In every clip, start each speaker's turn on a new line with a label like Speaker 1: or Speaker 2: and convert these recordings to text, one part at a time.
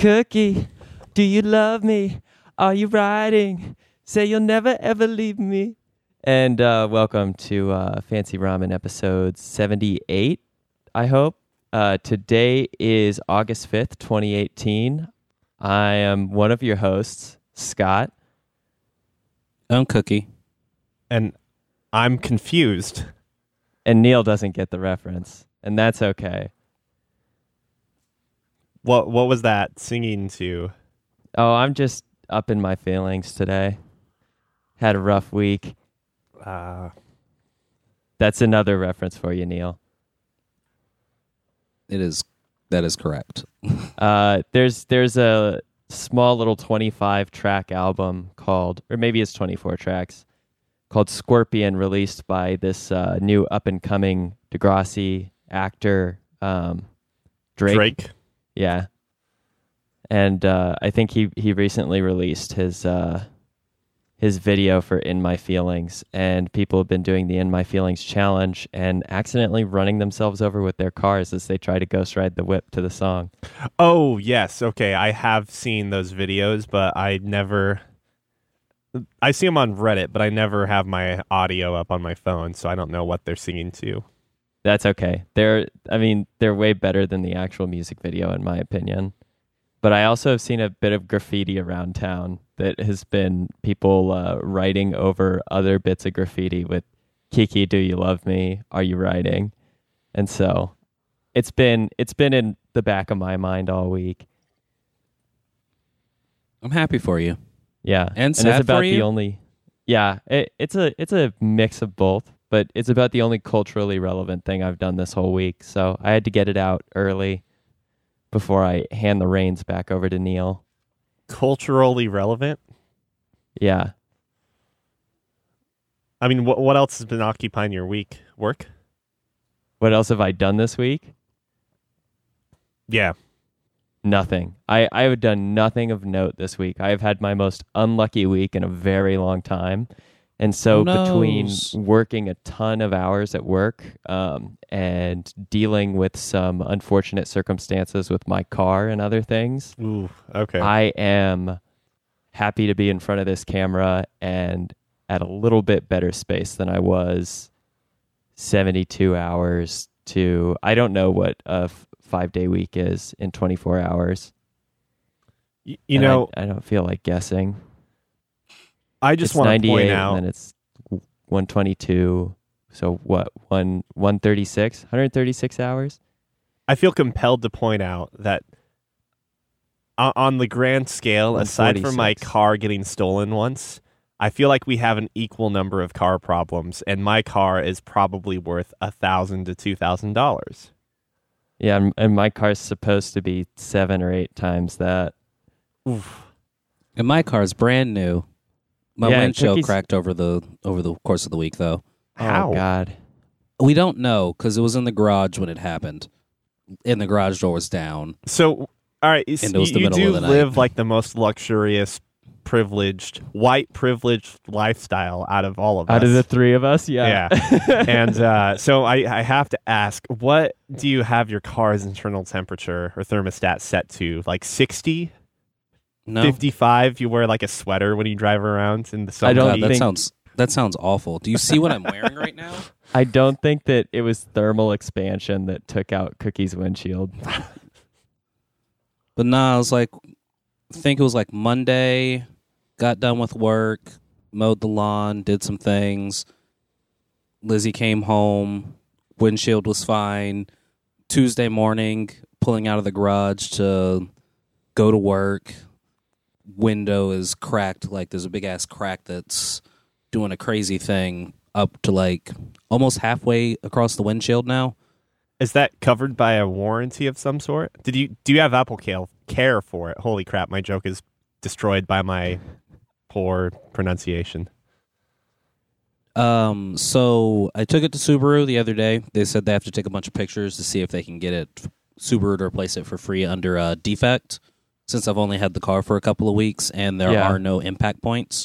Speaker 1: Cookie, do you love me? Are you riding? Say you'll never ever leave me. And welcome to Fancy Ramen episode 78, I hope. Today is August 5th, 2018. I am one of your hosts, Scott.
Speaker 2: I'm Cookie.
Speaker 3: And I'm confused.
Speaker 1: And Neil doesn't get the reference, and that's okay.
Speaker 3: What was that singing to?
Speaker 1: Oh, I'm just up in my feelings today. Had a rough week. That's another reference for you, Neil.
Speaker 2: That is correct.
Speaker 1: There's a small little 25-track album called, or maybe it's 24 tracks, called Scorpion, released by this new up-and-coming Degrassi actor, Drake. Yeah. And I think he recently released his video for In My Feelings, and people have been doing the In My Feelings challenge and accidentally running themselves over with their cars as they try to ghost ride the whip to the song.
Speaker 3: Oh, yes. Okay. I have seen those videos, but I see them on Reddit, but I never have my audio up on my phone, so I don't know what they're singing to.
Speaker 1: That's okay. They're way better than the actual music video, in my opinion. But I also have seen a bit of graffiti around town that has been people writing over other bits of graffiti with "Kiki, do you love me? Are you riding?" And so it's been in the back of my mind all week.
Speaker 2: I'm happy for you.
Speaker 1: Yeah,
Speaker 2: and sad
Speaker 1: it's about
Speaker 2: for you.
Speaker 1: the only. Yeah, it's a mix of both, but it's about the only culturally relevant thing I've done this whole week. So I had to get it out early before I hand the reins back over to Neil.
Speaker 3: Culturally relevant?
Speaker 1: Yeah.
Speaker 3: I mean, what else has been occupying your week? Work?
Speaker 1: What else have I done this week?
Speaker 3: Yeah.
Speaker 1: Nothing. I have done nothing of note this week. I have had my most unlucky week in a very long time. And so between working a ton of hours at work and dealing with some unfortunate circumstances with my car and other things,
Speaker 3: Ooh, okay.
Speaker 1: I am happy to be in front of this camera and at a little bit better space than I was 72 hours to, I don't know what a 5-day week is in 24 hours.
Speaker 3: You know,
Speaker 1: I don't feel like guessing.
Speaker 3: I just want to point out,
Speaker 1: and then it's 122. So what? 136 hours.
Speaker 3: I feel compelled to point out that on the grand scale, aside from my car getting stolen once, I feel like we have an equal number of car problems, and my car is probably worth $1,000 to $2,000.
Speaker 1: Yeah, and my car's supposed to be 7 or 8 times that.
Speaker 3: Oof.
Speaker 2: And my car's brand new. My windshield cracked over the course of the week, though.
Speaker 3: How?
Speaker 1: Oh, God.
Speaker 2: We don't know, because it was in the garage when it happened. And the garage door was down.
Speaker 3: So, all right, you do live like the most luxurious, white privileged lifestyle out of all of us.
Speaker 1: Out of the three of us, yeah.
Speaker 3: And so I have to ask, what do you have your car's internal temperature or thermostat set to? Like 60?
Speaker 2: No.
Speaker 3: 55? You wear like a sweater when you drive around in the summer?
Speaker 1: I don't
Speaker 2: God,
Speaker 1: think...
Speaker 2: that sounds awful. Do you see what I'm wearing right now?
Speaker 1: I don't think that it was thermal expansion that took out Cookie's windshield.
Speaker 2: But nah, I think it was like Monday, got done with work, mowed the lawn, did some things. Lizzie came home, windshield was fine. Tuesday morning, pulling out of the garage to go to work. Window is cracked, like there's a big ass crack that's doing a crazy thing up to like almost halfway across the windshield now.
Speaker 3: Is that covered by a warranty of some sort? Do you have Apple Care for it? Holy crap, my joke is destroyed by my poor pronunciation.
Speaker 2: So I took it to Subaru the other day. They said they have to take a bunch of pictures to see if they can get Subaru to replace it for free under defect, since I've only had the car for a couple of weeks and there are no impact points.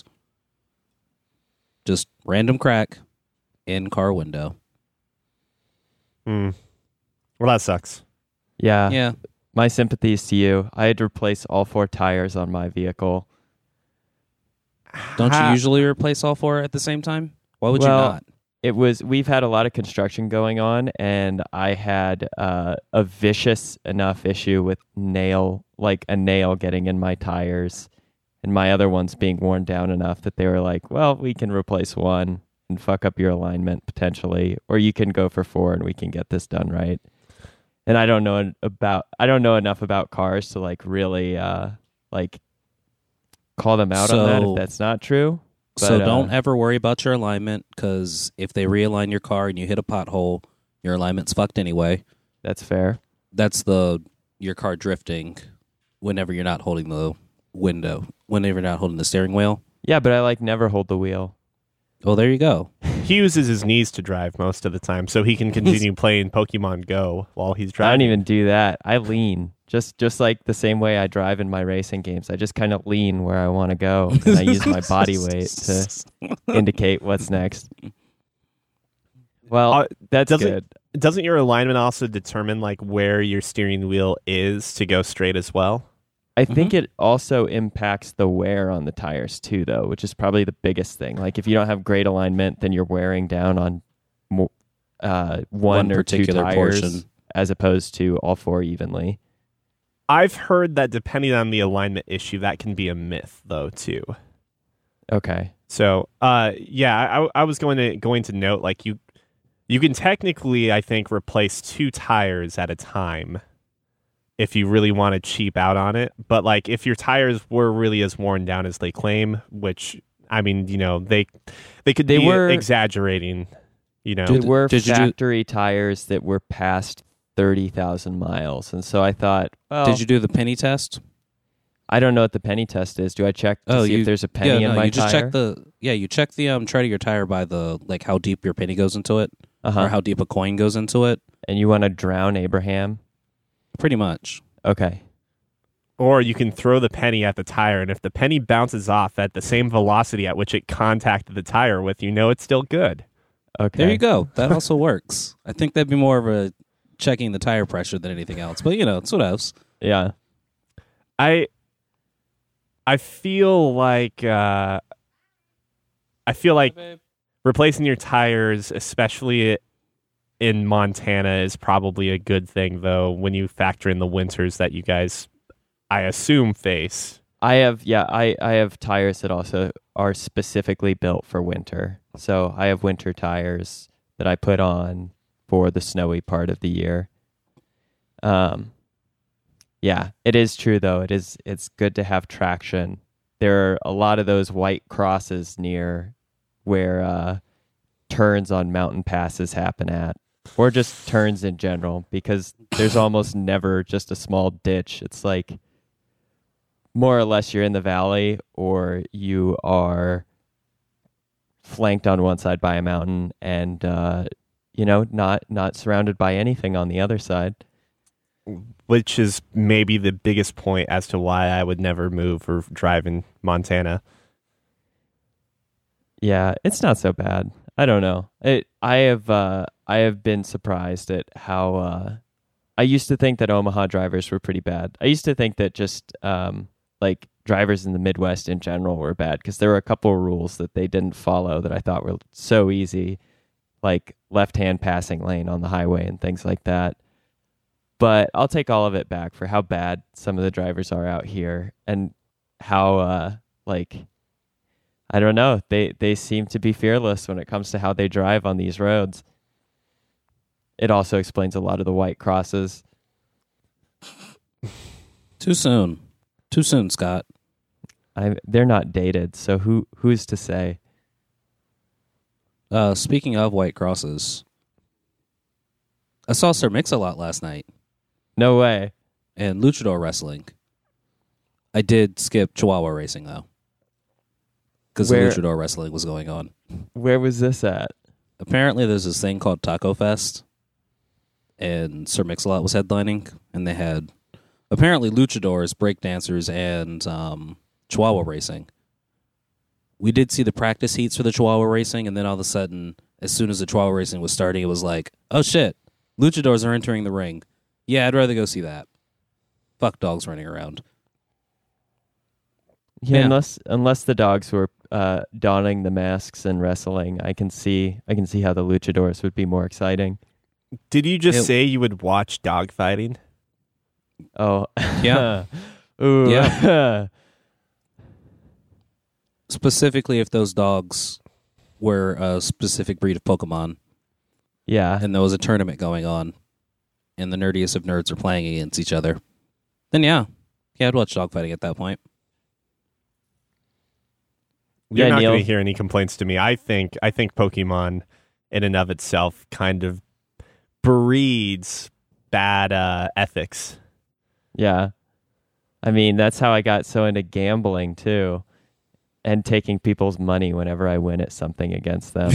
Speaker 2: Just random crack in car window.
Speaker 3: Well, that sucks.
Speaker 1: Yeah.
Speaker 2: Yeah.
Speaker 1: my sympathies to you. I had to replace all 4 tires on my vehicle.
Speaker 2: Don't you usually replace all 4 at the same time? Why would you not?
Speaker 1: We've had a lot of construction going on, and I had a vicious enough issue with a nail getting in my tires, and my other ones being worn down enough that they were like, well, we can replace one and fuck up your alignment potentially, or you can go for 4 and we can get this done right. And I don't know enough about cars to like really like call them out on that if that's not true. But,
Speaker 2: so don't ever worry about your alignment, because if they realign your car and you hit a pothole, your alignment's fucked anyway.
Speaker 1: That's fair.
Speaker 2: That's your car drifting whenever you're not holding the window, whenever you're not holding the steering wheel.
Speaker 1: Yeah, but I never hold the wheel.
Speaker 2: Well, there you go.
Speaker 3: He uses his knees to drive most of the time, so he can continue playing Pokemon Go while he's driving.
Speaker 1: I don't even do that. I lean. Just like the same way I drive in my racing games. I just kind of lean where I want to go, and I use my body weight to indicate what's next. Well, that's good.
Speaker 3: Doesn't your alignment also determine like where your steering wheel is to go straight as well?
Speaker 1: I think it also impacts the wear on the tires too, though, which is probably the biggest thing. Like if you don't have great alignment, then you're wearing down on one or 2 tires portion, as opposed to all 4 evenly.
Speaker 3: I've heard that depending on the alignment issue, that can be a myth, though, too.
Speaker 1: Okay.
Speaker 3: So, yeah, I was going to note, like, you can technically, I think, replace 2 tires at a time if you really want to cheap out on it. But, like, if your tires were really as worn down as they claim, which, I mean, you know, they were exaggerating, you know.
Speaker 1: They were factory tires that were past 30,000 miles. And so I thought, well,
Speaker 2: did you do the penny test?
Speaker 1: I don't know what the penny test is. Do I check to see if there's a penny in my
Speaker 2: you just
Speaker 1: tire?
Speaker 2: You check the tread of your tire by the like how deep your penny goes into it, or how deep a coin goes into it.
Speaker 1: And you want to drown Abraham?
Speaker 2: Pretty much.
Speaker 1: Okay.
Speaker 3: Or you can throw the penny at the tire, and if the penny bounces off at the same velocity at which it contacted the tire with, you know it's still good.
Speaker 1: Okay.
Speaker 2: There you go. That also works. I think that'd be more of a checking the tire pressure than anything else, but you know, it's what else.
Speaker 1: Yeah.
Speaker 3: I feel like replacing your tires, especially in Montana, is probably a good thing, though, when you factor in the winters that you guys, I assume, face.
Speaker 1: I have tires that also are specifically built for winter. So I have winter tires that I put on for the snowy part of the year. Yeah, it is true though. It's good to have traction. There are a lot of those white crosses near where turns on mountain passes happen at, or just turns in general, because there's almost never just a small ditch. It's like more or less you're in the valley, or you are flanked on one side by a mountain and not surrounded by anything on the other side.
Speaker 3: Which is maybe the biggest point as to why I would never move or drive in Montana.
Speaker 1: Yeah, it's not so bad. I don't know. I have been surprised at how I used to think that Omaha drivers were pretty bad. I used to think that just like drivers in the Midwest in general were bad, because there were a couple of rules that they didn't follow that I thought were so easy, like left-hand passing lane on the highway and things like that. But I'll take all of it back for how bad some of the drivers are out here, and how I don't know, they seem to be fearless when it comes to how they drive on these roads. It also explains a lot of the white crosses.
Speaker 2: Too soon, Scott.
Speaker 1: They're not dated, so who's to say?
Speaker 2: Speaking of white crosses, I saw Sir Mix-a-Lot last night.
Speaker 1: No way.
Speaker 2: And luchador wrestling. I did skip Chihuahua racing, though, because the luchador wrestling was going on.
Speaker 1: Where was this at?
Speaker 2: Apparently there's this thing called Taco Fest, and Sir Mix-a-Lot was headlining, and they had apparently luchadors, breakdancers, and Chihuahua racing. We did see the practice heats for the Chihuahua racing, and then all of a sudden, as soon as the Chihuahua racing was starting, it was like, oh shit, luchadors are entering the ring. Yeah, I'd rather go see that. Fuck dogs running around.
Speaker 1: Yeah,
Speaker 2: Yeah.
Speaker 1: unless the dogs were donning the masks and wrestling, I can see how the luchadors would be more exciting.
Speaker 3: Did you just say you would watch dog fighting?
Speaker 1: Oh,
Speaker 2: Yeah.
Speaker 1: Ooh.
Speaker 2: Yeah. Specifically, if those dogs were a specific breed of Pokemon,
Speaker 1: Yeah.
Speaker 2: and there was a tournament going on, and the nerdiest of nerds are playing against each other, then yeah, I'd watch dogfighting at that point.
Speaker 3: You're
Speaker 1: Yeah,
Speaker 3: not
Speaker 1: Neil.
Speaker 3: going to hear any complaints to me. I think Pokemon, in and of itself, kind of breeds bad ethics.
Speaker 1: Yeah. I mean, that's how I got so into gambling too, and taking people's money whenever I win at something against them.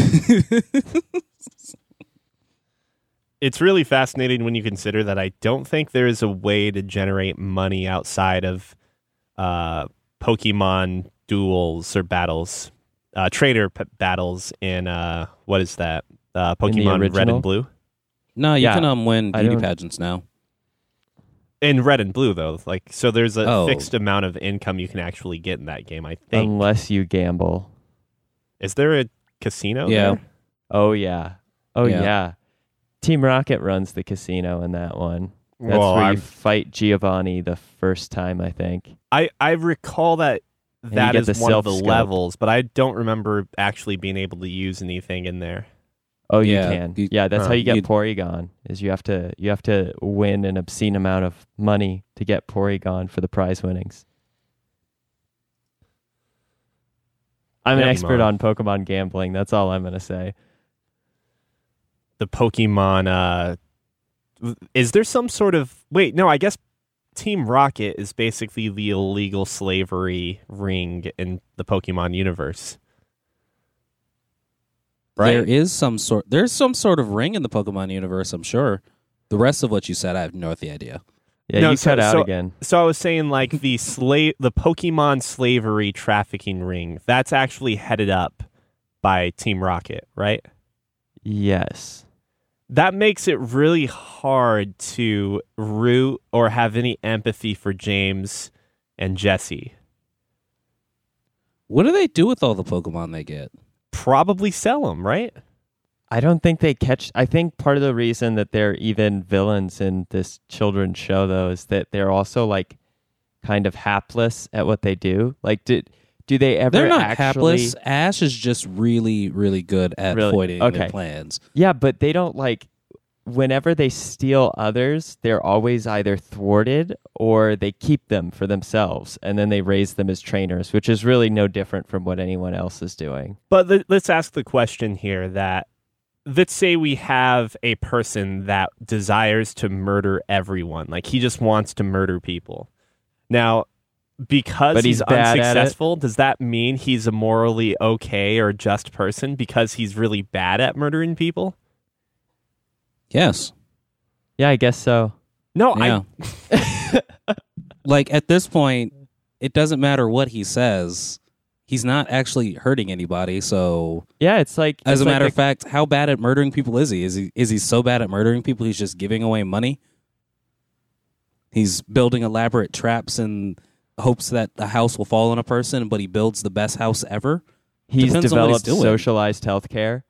Speaker 3: It's really fascinating when you consider that I don't think there is a way to generate money outside of Pokemon duels or battles, battles in what is that? Pokemon Red
Speaker 1: original?
Speaker 3: and Blue.
Speaker 2: No, you
Speaker 1: Yeah.
Speaker 2: can win
Speaker 1: I
Speaker 2: beauty
Speaker 1: don't-
Speaker 2: pageants now.
Speaker 3: In Red and Blue, though, so there's a
Speaker 2: Oh.
Speaker 3: fixed amount of income you can actually get in that game. I think.
Speaker 1: Unless you gamble.
Speaker 3: Is there a casino?
Speaker 2: Yeah.
Speaker 3: there?
Speaker 1: Oh yeah. Oh
Speaker 2: Yeah.
Speaker 1: yeah. Team Rocket runs the casino in that one. That's
Speaker 3: Well,
Speaker 1: where you fight Giovanni the first time, I think.
Speaker 3: I recall that
Speaker 1: you
Speaker 3: that
Speaker 1: get
Speaker 3: is
Speaker 1: the
Speaker 3: one of the
Speaker 1: self-scope.
Speaker 3: levels, but I don't remember actually being able to use anything in there.
Speaker 1: Oh,
Speaker 2: Yeah,
Speaker 1: you can.
Speaker 2: you-
Speaker 1: Yeah, that's how you get
Speaker 2: you'd-
Speaker 1: Porygon. Is you have to win an obscene amount of money to get Porygon for the prize winnings. I'm an expert on Pokemon gambling. That's all I'm going to say.
Speaker 3: The Pokemon, is there some sort of wait? No, I guess Team Rocket is basically the illegal slavery ring in the Pokemon universe. Right?
Speaker 2: There's some sort of ring in the Pokemon universe, I'm sure. The rest of what you said, I have no idea.
Speaker 1: Yeah,
Speaker 3: No,
Speaker 1: you
Speaker 3: so-
Speaker 1: cut out
Speaker 3: so-
Speaker 1: again.
Speaker 3: So I was saying, like the Pokemon slavery trafficking ring, that's actually headed up by Team Rocket, right?
Speaker 1: Yes.
Speaker 3: That makes it really hard to root or have any empathy for James and Jesse.
Speaker 2: What do they do with all the Pokemon they get?
Speaker 3: Probably sell them, right?
Speaker 1: I don't think they catch. I think part of the reason that they're even villains in this children's show, though, is that they're also like kind of hapless at what they do. Like, do they ever?
Speaker 2: They're not
Speaker 1: actually...
Speaker 2: hapless. Ash is just really, really good at foiling their plans.
Speaker 1: Yeah, but they don't like. Whenever they steal others, they're always either thwarted or they keep them for themselves, and then they raise them as trainers, which is really no different from what anyone else is doing.
Speaker 3: But let's ask the question here that let's say we have a person that desires to murder everyone. Like he just wants to murder people. Now, because
Speaker 1: But
Speaker 3: he's
Speaker 1: he's bad at
Speaker 3: unsuccessful, does that mean he's a morally okay or just person because he's really bad at murdering people?
Speaker 2: Yes.
Speaker 1: Yeah, I guess so.
Speaker 3: No,
Speaker 2: Yeah. Like at this point, it doesn't matter what he says. He's not actually hurting anybody. So,
Speaker 1: Yeah, it's like
Speaker 2: as
Speaker 1: it's
Speaker 2: a
Speaker 1: like
Speaker 2: matter of fact, how bad at murdering people is he? Is he so bad at murdering people he's just giving away money? He's building elaborate traps in hopes that the house will fall on a person, but he builds the best house ever.
Speaker 1: he's
Speaker 2: Depends on what he's
Speaker 1: developed
Speaker 2: doing.
Speaker 1: socialized healthcare.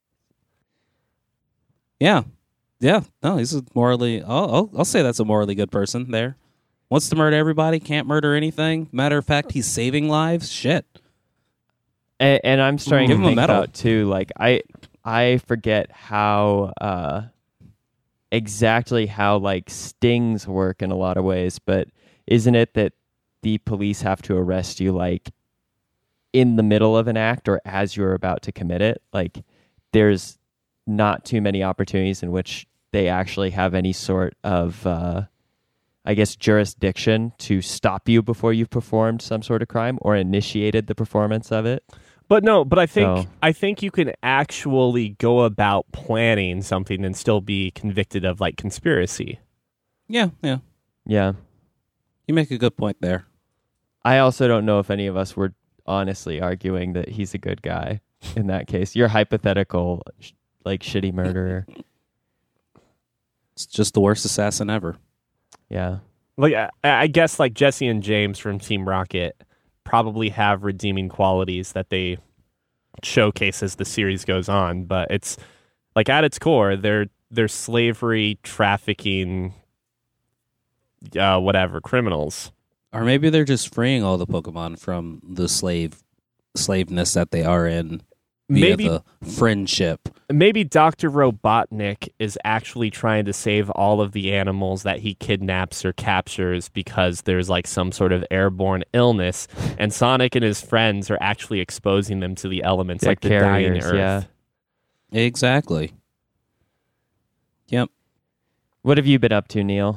Speaker 2: Yeah. Yeah. No, he's a morally. I'll say that's a morally good person there. Wants to murder everybody, can't murder anything. Matter of fact, he's saving lives. Shit.
Speaker 1: And I'm starting
Speaker 2: Give
Speaker 1: to
Speaker 2: him a
Speaker 1: think
Speaker 2: medal.
Speaker 1: about too. Like I forget how exactly how like stings work in a lot of ways, but isn't it that the police have to arrest you like in the middle of an act or as you're about to commit it? Like there's not too many opportunities in which they actually have any sort of I guess jurisdiction to stop you before you've performed some sort of crime or initiated the performance of it.
Speaker 3: But I think
Speaker 1: So-
Speaker 3: I think you can actually go about planning something and still be convicted of like conspiracy.
Speaker 2: Yeah. Yeah.
Speaker 1: Yeah.
Speaker 2: You make a good point there.
Speaker 1: I also don't know if any of us were honestly arguing that he's a good guy in that case. You're hypothetical, like shitty murderer.
Speaker 2: It's just the worst assassin ever.
Speaker 1: Yeah.
Speaker 3: like I guess like Jesse and James from Team Rocket probably have redeeming qualities that they showcase as the series goes on, but it's like at its core they're slavery trafficking whatever criminals.
Speaker 2: Or maybe they're just freeing all the Pokemon from the slaveness that they are in via
Speaker 3: Maybe
Speaker 2: the friendship.
Speaker 3: Maybe Dr. Robotnik is actually trying to save all of the animals that he kidnaps or captures because there's like some sort of airborne illness, and Sonic and his friends are actually exposing them to the elements like the dying Earth.
Speaker 1: Yeah.
Speaker 2: Exactly. Yep.
Speaker 1: What have you been up to, Neil?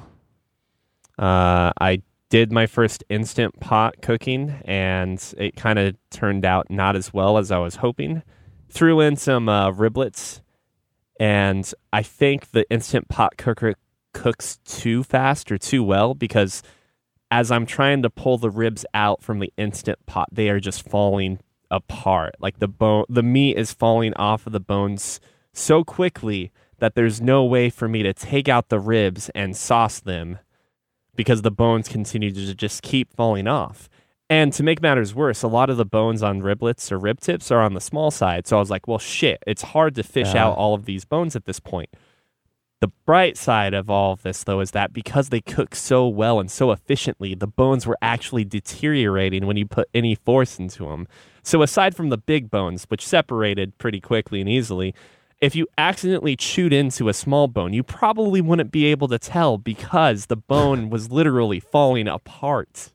Speaker 3: I did my first Instant Pot cooking, and it kind of turned out not as well as I was hoping. Threw in some riblets, and I think the Instant Pot cooker cooks too fast or too well, because as I'm trying to pull the ribs out from the Instant Pot, they are just falling apart. Like the meat is falling off of the bones so quickly that there's no way for me to take out the ribs and sauce them, because the bones continue to just keep falling off. And to make matters worse, a lot of the bones on riblets or rib tips are on the small side. So I was like, well, shit, it's hard to fish out all of these bones at this point. The bright side of all of this, though, is that because they cook so well and so efficiently, the bones were actually deteriorating when you put any force into them. So aside from the big bones, which separated pretty quickly and easily, if you accidentally chewed into a small bone, you probably wouldn't be able to tell because the bone was literally falling apart.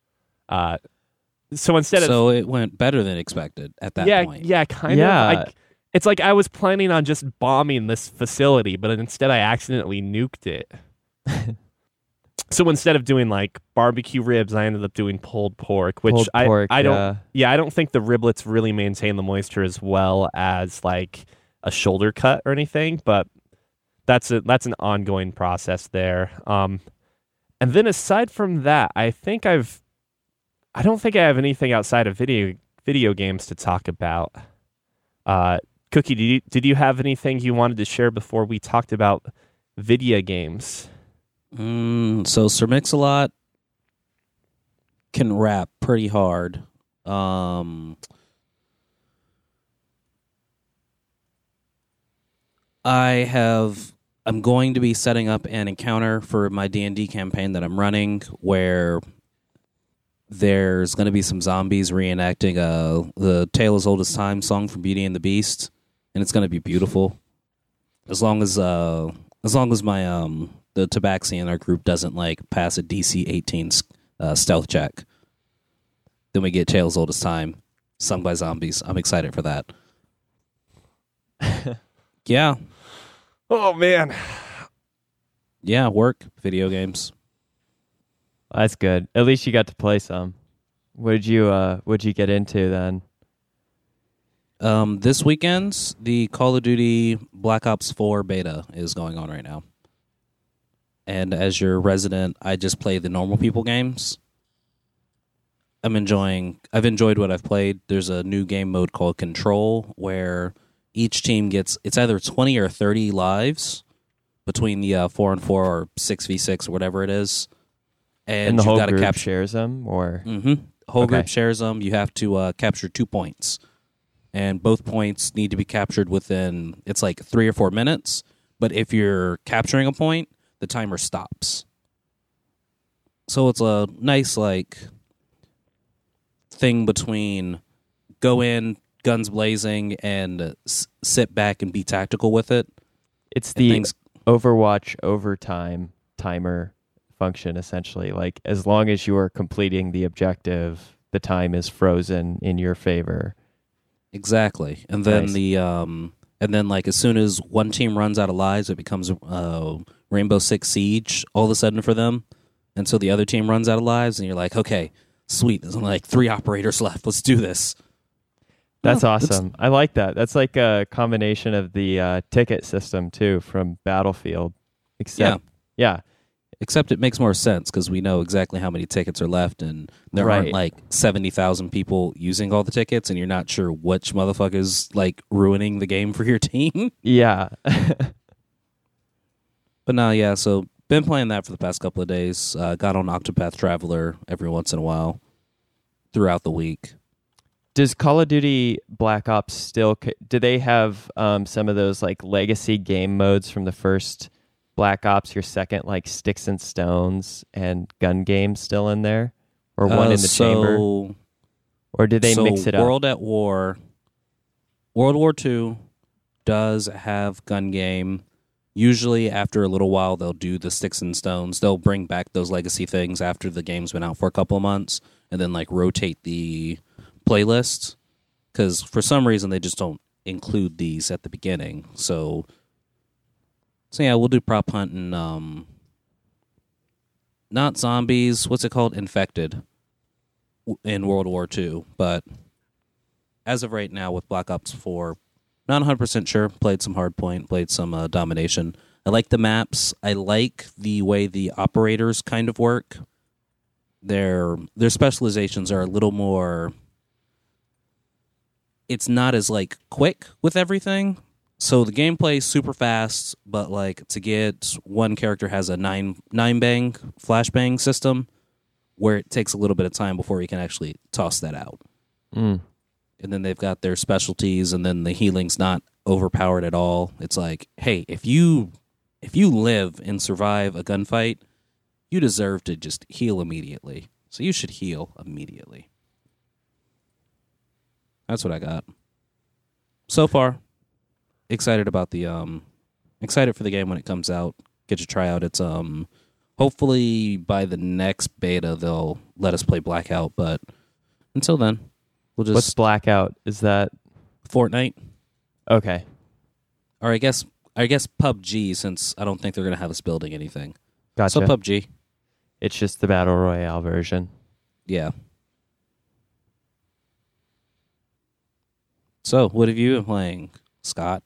Speaker 3: So
Speaker 2: it went better than expected at that point.
Speaker 3: Yeah, kind of. It's like I was planning on just bombing this facility, but instead I accidentally nuked it. So instead of doing like barbecue ribs, I ended up doing pulled pork, which I don't think the riblets really maintain the moisture as well as like a shoulder cut or anything, but that's an ongoing process there. And then aside from that, I don't think I have anything outside of video games to talk about. Cookie, did you have anything you wanted to share before we talked about video games?
Speaker 2: So Sir Mix-a-Lot can rap pretty hard. I'm going to be setting up an encounter for my D&D campaign that I'm running where there's going to be some zombies reenacting the Tale as Old as Time song from Beauty and the Beast, and it's going to be beautiful. As long as my the Tabaxi in our group doesn't like pass a DC 18 stealth check, then we get Tale as Old as Time sung by zombies. I'm excited for that. Yeah.
Speaker 3: Oh man.
Speaker 2: Yeah, work, video games.
Speaker 1: That's good. At least you got to play some. What'd you get into then?
Speaker 2: This weekend's the Call of Duty Black Ops 4 beta is going on right now. And as your resident, I just play the normal people games. I've enjoyed what I've played. There's a new game mode called Control where each team gets, it's either 20 or 30 lives between the 4-on-4 or 6v6 or whatever it is.
Speaker 1: And the whole group shares them? Or?
Speaker 2: Mm-hmm. The whole group shares them. You have to capture 2 points. And both points need to be captured within, it's like 3 or 4 minutes. But if you're capturing a point, the timer stops. So it's a nice, like, thing between go in, guns blazing, and sit back and be tactical with it.
Speaker 1: It's the Overwatch overtime timer function, essentially. Like, as long as you are completing the objective, the time is frozen in your favor.
Speaker 2: Exactly. And then nice. As soon as one team runs out of lives, it becomes Rainbow Six Siege all of a sudden for them. And so the other team runs out of lives, and you're like, okay, sweet, there's only like 3 operators left. Let's do this.
Speaker 1: That's awesome. I like that. That's like a combination of the ticket system, too, from Battlefield. Except
Speaker 2: it makes more sense because we know exactly how many tickets are left, and there aren't like 70,000 people using all the tickets, and you're not sure which motherfucker's like ruining the game for your team.
Speaker 1: Yeah.
Speaker 2: But no, yeah, so Been playing that for the past couple of days. Got on Octopath Traveler every once in a while throughout the week.
Speaker 1: Does Call of Duty Black Ops still... Do they have some of those like legacy game modes from the first Black Ops, your second like Sticks and Stones and gun game still in there? Or one in the chamber? Or did they mix it up?
Speaker 2: World at War... World War II does have gun game. Usually after a little while, they'll do the Sticks and Stones. They'll bring back those legacy things after the game's been out for a couple of months and then like rotate the playlist. Because for some reason, they just don't include these at the beginning. So yeah, we'll do Prop Hunt and not zombies. What's it called? Infected in World War II. But as of right now with Black Ops 4, not 100% sure. Played some Hardpoint, played some Domination. I like the maps. I like the way the operators kind of work. Their specializations are a little more... It's not as like quick with everything. So the gameplay is super fast, but like to get one character has a nine bang flashbang system where it takes a little bit of time before you can actually toss that out.
Speaker 1: Mm.
Speaker 2: And then they've got their specialties, and then the healing's not overpowered at all. It's like, hey, if you live and survive a gunfight, you deserve to just heal immediately. So you should heal immediately. That's what I got. So far, excited about excited for the game when it comes out. Get to try out its hopefully by the next beta they'll let us play Blackout, but until then, we'll just...
Speaker 1: What's Blackout? Is that
Speaker 2: Fortnite?
Speaker 1: Okay.
Speaker 2: Or I guess PUBG, since I don't think they're going to have us building anything.
Speaker 1: Gotcha.
Speaker 2: So PUBG.
Speaker 1: It's just the Battle Royale version.
Speaker 2: Yeah. So, what have you been playing, Scott?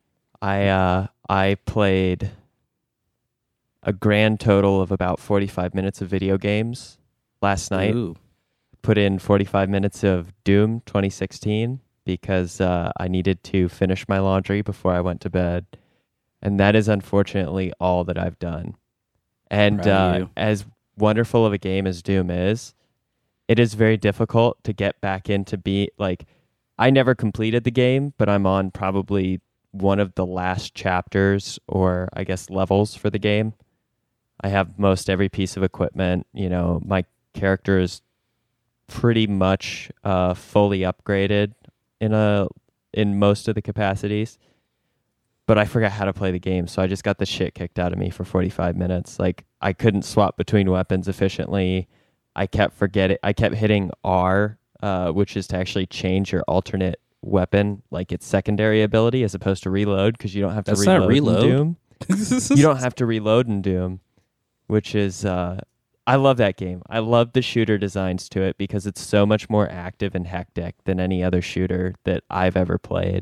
Speaker 1: I played a grand total of about 45 minutes of video games last night.
Speaker 2: Ooh.
Speaker 1: Put in 45 minutes of Doom 2016 because I needed to finish my laundry before I went to bed. And that is unfortunately all that I've done. And as wonderful of a game as Doom is, it is very difficult to get back into I never completed the game, but I'm on probably one of the last chapters or I guess levels for the game. I have most every piece of equipment. You know, my character is pretty much fully upgraded in most of the capacities. But I forgot how to play the game, so I just got the shit kicked out of me for 45 minutes. Like, I couldn't swap between weapons efficiently. I kept hitting R, which is to actually change your alternate weapon, like its secondary ability, as opposed to reload, because you don't have to reload in Doom. You don't have to reload in Doom, which is... I love that game. I love the shooter designs to it because it's so much more active and hectic than any other shooter that I've ever played.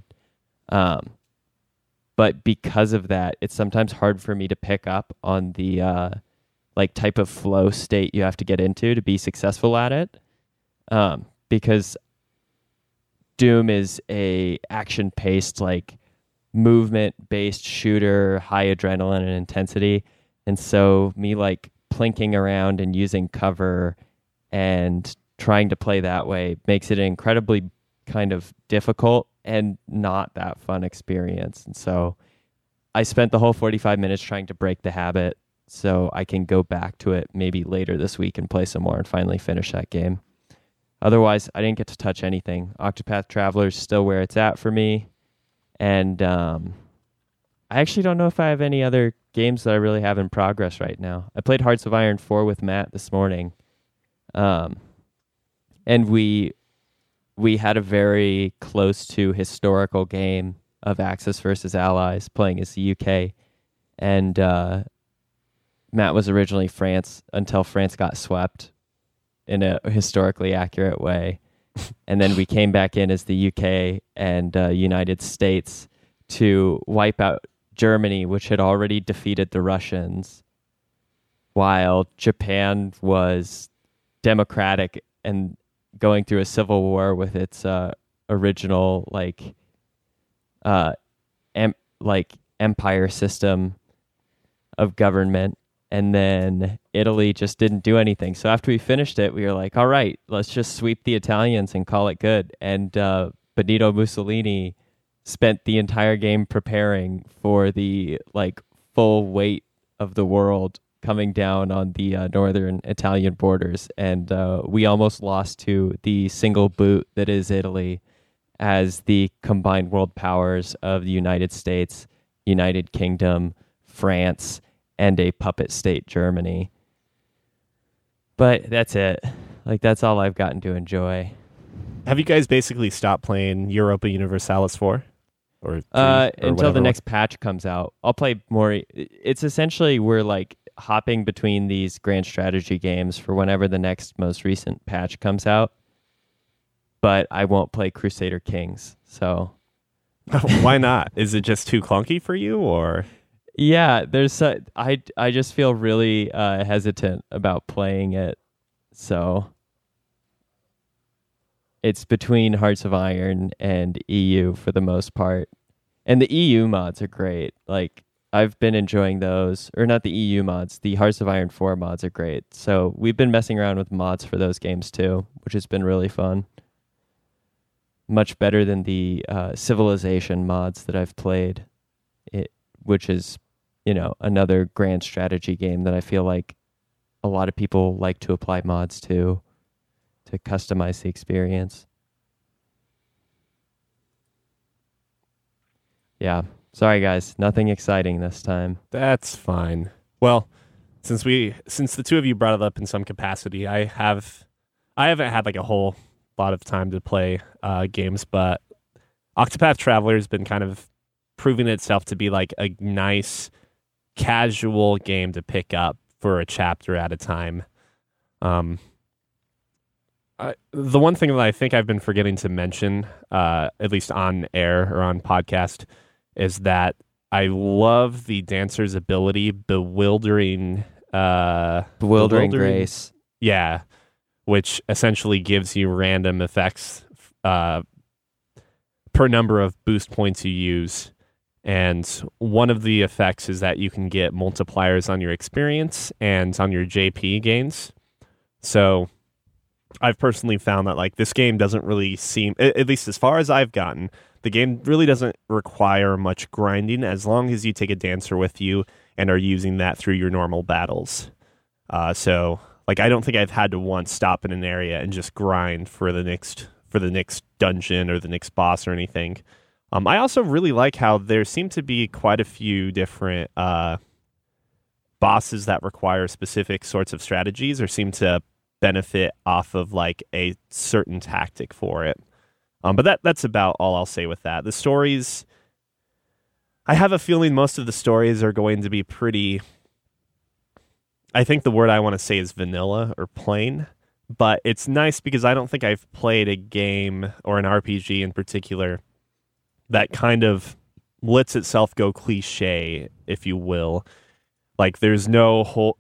Speaker 1: But because of that, it's sometimes hard for me to pick up on the type of flow state you have to get into to be successful at it. Because Doom is a action-paced, movement-based shooter, high adrenaline and intensity. And so me, plinking around and using cover and trying to play that way makes it an incredibly kind of difficult and not that fun experience. And so I spent the whole 45 minutes trying to break the habit so I can go back to it maybe later this week and play some more and finally finish that game. Otherwise, I didn't get to touch anything. Octopath Traveler is still where it's at for me. And I actually don't know if I have any other games that I really have in progress right now. I played Hearts of Iron 4 with Matt this morning. And we had a very close to historical game of Axis versus Allies playing as the UK. And Matt was originally France until France got swept in a historically accurate way. And then we came back in as the UK and United States to wipe out Germany, which had already defeated the Russians, while Japan was democratic and going through a civil war with its original empire system of government. and then Italy just didn't do anything. So after we finished it, we were like, all right, let's just sweep the Italians and call it good. And Benito Mussolini spent the entire game preparing for the full weight of the world coming down on the northern Italian borders, and we almost lost to the single boot that is Italy as the combined world powers of the United States, United Kingdom, France, and a puppet state, Germany. But that's it. That's all I've gotten to enjoy.
Speaker 3: Have you guys basically stopped playing Europa Universalis 4? Or
Speaker 1: until the next patch comes out. I'll play more. It's essentially we're hopping between these grand strategy games for whenever the next most recent patch comes out. But I won't play Crusader Kings. So
Speaker 3: why not? Is it just too clunky for you, or?
Speaker 1: Yeah, I just feel really hesitant about playing it. So it's between Hearts of Iron and EU for the most part. And the EU mods are great. I've been enjoying those. Or not the EU mods, the Hearts of Iron 4 mods are great. So we've been messing around with mods for those games too, which has been really fun. Much better than the Civilization mods that I've played, which is, another grand strategy game that I feel like a lot of people like to apply mods to customize the experience. Yeah. Sorry, guys. Nothing exciting this time.
Speaker 3: That's fine. Well, since the two of you brought it up in some capacity, I haven't had a whole lot of time to play games, but Octopath Traveler has been kind of proving itself to be a nice casual game to pick up for a chapter at a time. The one thing that I think I've been forgetting to mention, at least on air or on podcast, is that I love the dancer's ability, Bewildering
Speaker 1: Grace.
Speaker 3: Yeah, which essentially gives you random effects per number of boost points you use. And one of the effects is that you can get multipliers on your experience and on your JP gains. So I've personally found that this game doesn't really seem, at least as far as I've gotten, the game really doesn't require much grinding as long as you take a dancer with you and are using that through your normal battles. So I don't think I've had to once stop in an area and just grind for the next dungeon or the next boss or anything. I also really like how there seem to be quite a few different bosses that require specific sorts of strategies or seem to benefit off of a certain tactic for it. But that's about all I'll say with that. The stories, I have a feeling most of the stories are going to be pretty, I think the word I want to say is vanilla or plain, but it's nice because I don't think I've played a game or an RPG in particular that kind of lets itself go cliche, if you will. There's no whole,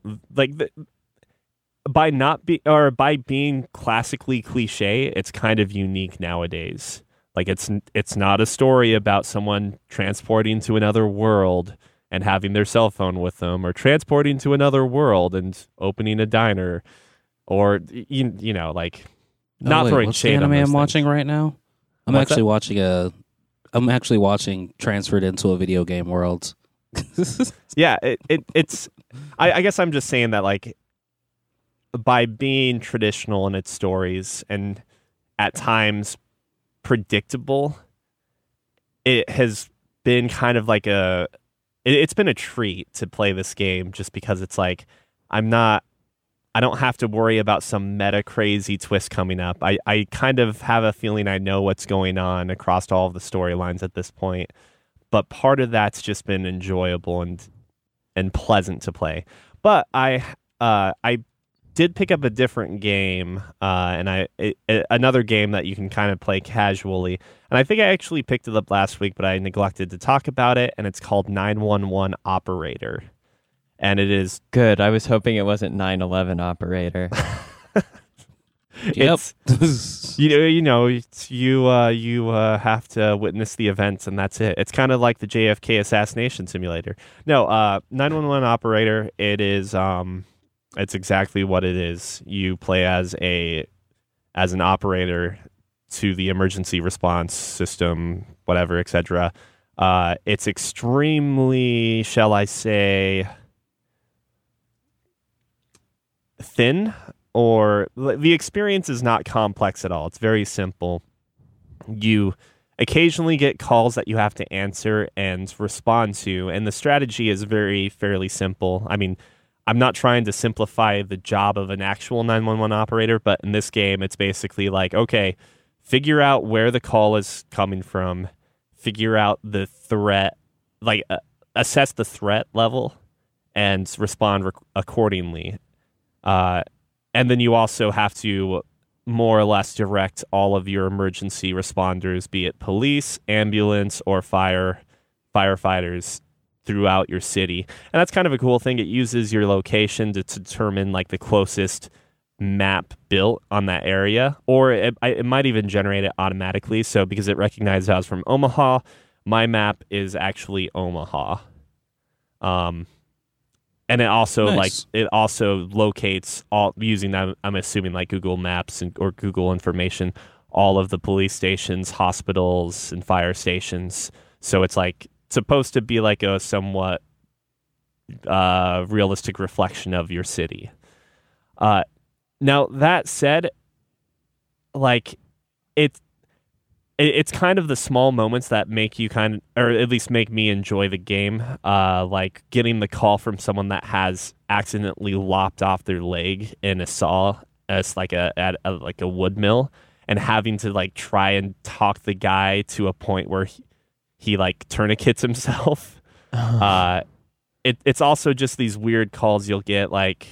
Speaker 3: by being classically cliche, it's kind of unique nowadays. It's not a story about someone transporting to another world and having their cell phone with them, or transporting to another world and opening a diner, or not throwing shade on those
Speaker 2: I'm watching right now. I'm actually watching Transferred into a Video Game World.
Speaker 3: Yeah, it's. I guess I'm just saying that by being traditional in its stories and at times predictable, it has been kind of it's been a treat to play this game just because it's I don't have to worry about some meta crazy twist coming up. I kind of have a feeling I know what's going on across all of the storylines at this point, but part of that's just been enjoyable and pleasant to play. But I did pick up a different game, and another game that you can kind of play casually. And I think I actually picked it up last week, but I neglected to talk about it, and it's called 911 Operator. And it is...
Speaker 1: Good. I was hoping it wasn't 9/11 Operator.
Speaker 2: Yep. Nice.
Speaker 3: You have to witness the events, and that's it. It's kind of like the JFK assassination simulator. No, 911 operator. It is. It's exactly what it is. You play as an operator to the emergency response system, whatever, etc. It's extremely, shall I say, thin, or the experience is not complex at all. It's very simple. You occasionally get calls that you have to answer and respond to, and the strategy is fairly simple. I mean, I'm not trying to simplify the job of an actual 911 operator, but in this game, it's basically like, okay, figure out where the call is coming from, figure out the threat, assess the threat level, and respond accordingly. And then you also have to more or less direct all of your emergency responders, be it police, ambulance, or firefighters, throughout your city. And that's kind of a cool thing. It uses your location to determine like the closest map built on that area, or it might even generate it automatically. So because it recognizes I was from Omaha, my map is actually Omaha. And it also
Speaker 2: nice.
Speaker 3: it also locates all using that, I'm assuming like Google Maps or Google information, all of the police stations, hospitals, and fire stations. So it's like supposed to be like a somewhat realistic reflection of your city. Now that said, like it's kind of the small moments that make you or at least make me enjoy the game. Like getting the call from someone that has accidentally lopped off their leg in a saw, as like at a wood mill, and having to like try and talk the guy to a point where he like tourniquets himself. It's also just these weird calls you'll get, like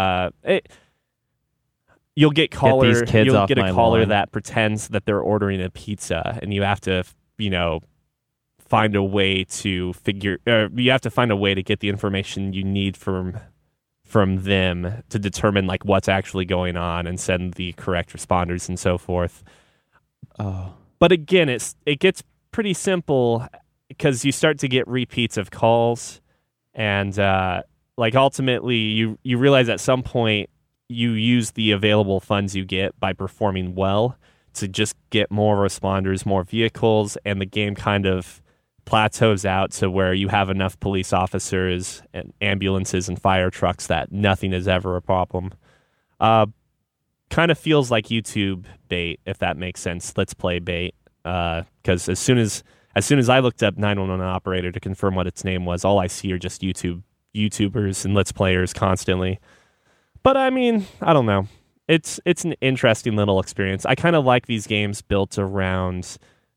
Speaker 3: you'll get a caller that pretends that they're ordering a pizza, and you have to find a way to get the information you need from them to determine like what's actually going on and send the correct responders and so forth. But again, it gets pretty simple because you start to get repeats of calls, and like ultimately you realize at some point you use the available funds you get by performing well to just get more responders, more vehicles, and the game kind of plateaus out to where you have enough police officers and ambulances and fire trucks that nothing is ever a problem. Kind of feels like YouTube bait, if that makes sense. Let's play bait. Because as soon as I looked up 911 operator to confirm what its name was, all I see are just YouTubers and Let's Players constantly. But I mean, I don't know. It's an interesting little experience. I kind of like these games built around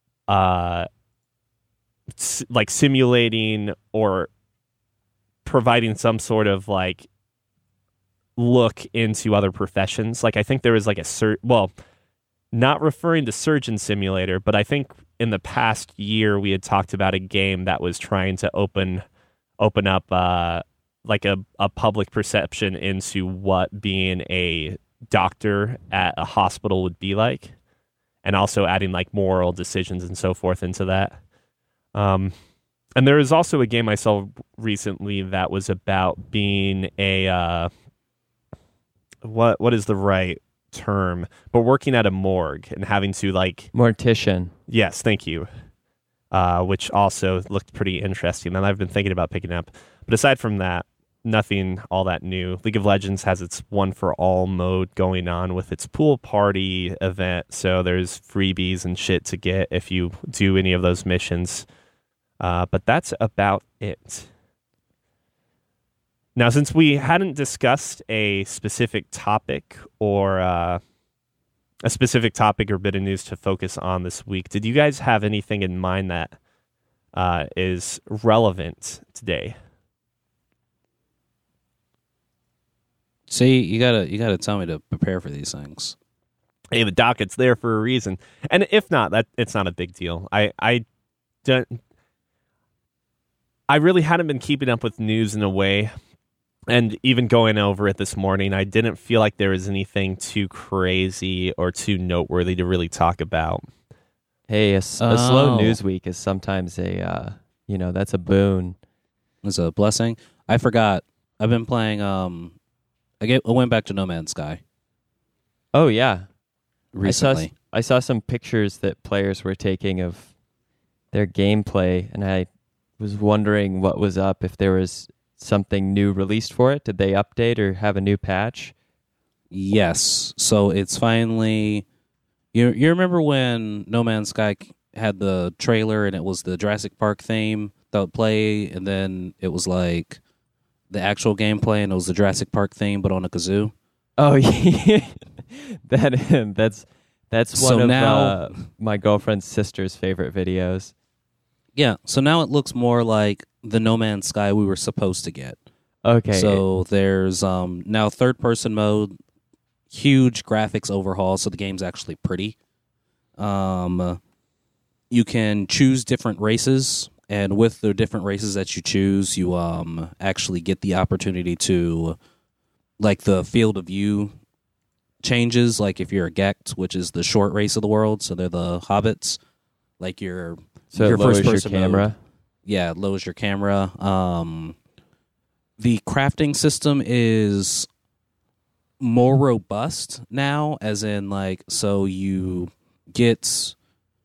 Speaker 3: like simulating or providing some sort of like look into other professions. Like I think there was like not referring to Surgeon Simulator, but I think in the past year we had talked about a game that was trying to open up like a public perception into what being a doctor at a hospital would be like, and also adding like moral decisions and so forth into that. And there is also a game I saw recently that was about being a what is the right term, but working at a morgue and having to like
Speaker 1: mortician.
Speaker 3: Yes, thank you. Which also looked pretty interesting, and I've been thinking about picking up. But aside from that, nothing all that new. League of Legends has its one for all mode going on with its pool party event, so there's freebies and shit to get if you do any of those missions. But that's about it. Now, since we hadn't discussed a specific topic or bit of news to focus on this week, did you guys have anything in mind that is relevant today?
Speaker 2: See, you gotta tell me to prepare for these things.
Speaker 3: Hey, the docket's there for a reason, and if not, that it's not a big deal. I really hadn't been keeping up with news in a way And even going over it this morning, I didn't feel like there was anything too crazy or too noteworthy to really talk about.
Speaker 1: Hey, a slow news week is sometimes that's a boon.
Speaker 2: It's a blessing. I forgot. I've been playing. I went back to No Man's Sky.
Speaker 1: Oh yeah,
Speaker 2: recently.
Speaker 1: I saw some pictures that players were taking of their gameplay, and I was wondering what was up, if there was something new released for it. Did they update or have a new patch?
Speaker 2: Yes. So it's finally... You remember when No Man's Sky had the trailer and it was the Jurassic Park theme that would play, and then it was like the actual gameplay and it was the Jurassic Park theme but on a kazoo?
Speaker 1: Oh, yeah. That's
Speaker 2: so
Speaker 1: one of
Speaker 2: now,
Speaker 1: my girlfriend's sister's favorite videos.
Speaker 2: Yeah, so now it looks more like the No Man's Sky we were supposed to get.
Speaker 1: Okay.
Speaker 2: So there's now third-person mode, huge graphics overhaul, so the game's actually pretty. You can choose different races, and with the different races that you choose, you actually get the opportunity to, like, the field of view changes. Like if you're a Gekt, which is the short race of the world, so they're the hobbits. Like your
Speaker 1: first person camera.
Speaker 2: Mode, yeah, it lowers your camera. The crafting system is more robust now, as in like, so you get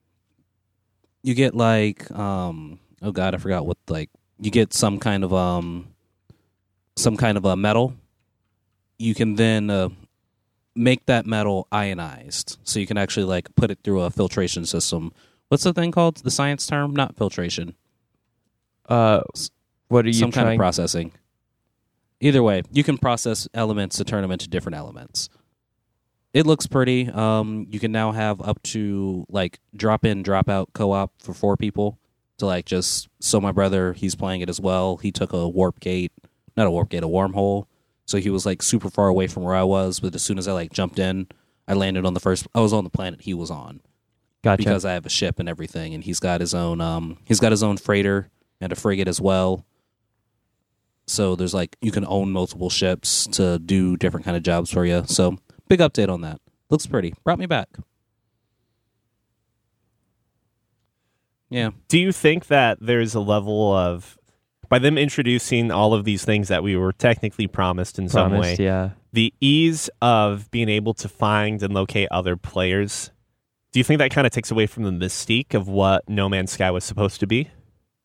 Speaker 2: like oh god, I forgot what, like, you get some kind of a metal. You can then make that metal ionized, so you can actually like put it through a filtration system. What's the thing called? The science term? Not filtration.
Speaker 1: What are you
Speaker 2: Some kind of processing. Either way, you can process elements to turn them into different elements. It looks pretty. You can now have up to like drop in, drop out co-op for 4 people to like just. So my brother, he's playing it as well. He took a wormhole. So he was like super far away from where I was, but as soon as I like jumped in, I landed on I was on the planet he was on.
Speaker 1: Gotcha.
Speaker 2: Because I have a ship and everything, and he's got his own freighter and a frigate as well. So there's like, you can own multiple ships to do different kind of jobs for you. So big update on that. Looks pretty. Brought me back. Yeah.
Speaker 3: Do you think that there's a level of, by them introducing all of these things that we were technically promised in some way,
Speaker 1: yeah,
Speaker 3: the ease of being able to find and locate other players, do you think that kind of takes away from the mystique of what No Man's Sky was supposed to be?